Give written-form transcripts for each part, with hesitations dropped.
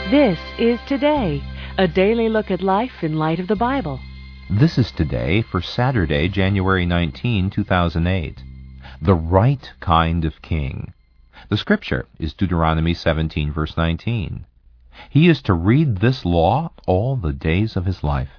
This is Today, a daily look at life in light of the Bible. This is Today for Saturday, January 19, 2008. The right kind of king. The scripture is Deuteronomy 17, verse 19. He is to read this law all the days of his life.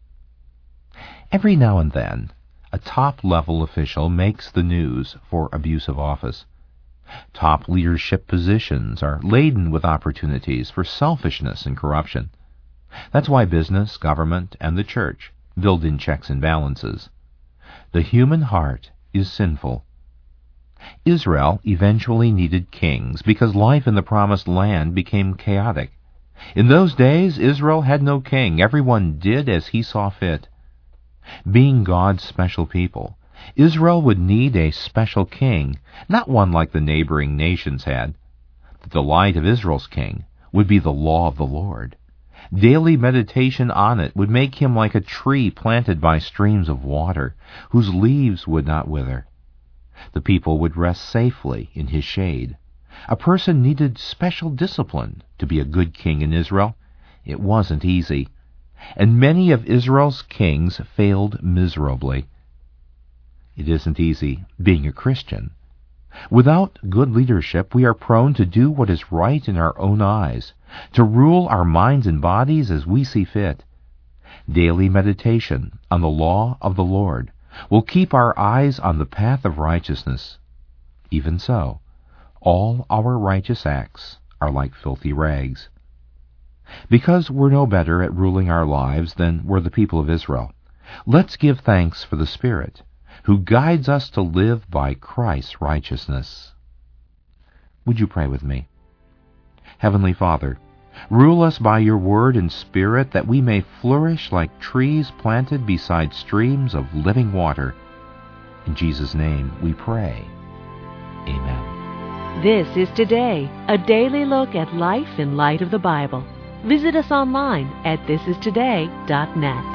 Every now and then, a top-level official makes the news for abuse of office. Top leadership positions are laden with opportunities for selfishness and corruption. That's why business, government, and the church build in checks and balances. The human heart is sinful. Israel eventually needed kings because life in the Promised Land became chaotic. In those days, Israel had no king. Everyone did as he saw fit. Being God's special people, Israel would need a special king, not one like the neighboring nations had. The delight of Israel's king would be the law of the Lord. Daily meditation on it would make him like a tree planted by streams of water, whose leaves would not wither. The people would rest safely in his shade. A person needed special discipline to be a good king in Israel. It wasn't easy, and many of Israel's kings failed miserably. It isn't easy being a Christian. Without good leadership, we are prone to do what is right in our own eyes, to rule our minds and bodies as we see fit. Daily meditation on the law of the Lord will keep our eyes on the path of righteousness. Even so, all our righteous acts are like filthy rags. Because we're no better at ruling our lives than were the people of Israel, let's give thanks for the Spirit who guides us to live by Christ's righteousness. Would you pray with me? Heavenly Father, rule us by your word and Spirit that we may flourish like trees planted beside streams of living water. In Jesus' name we pray. Amen. This is Today, a daily look at life in light of the Bible. Visit us online at thisistoday.net.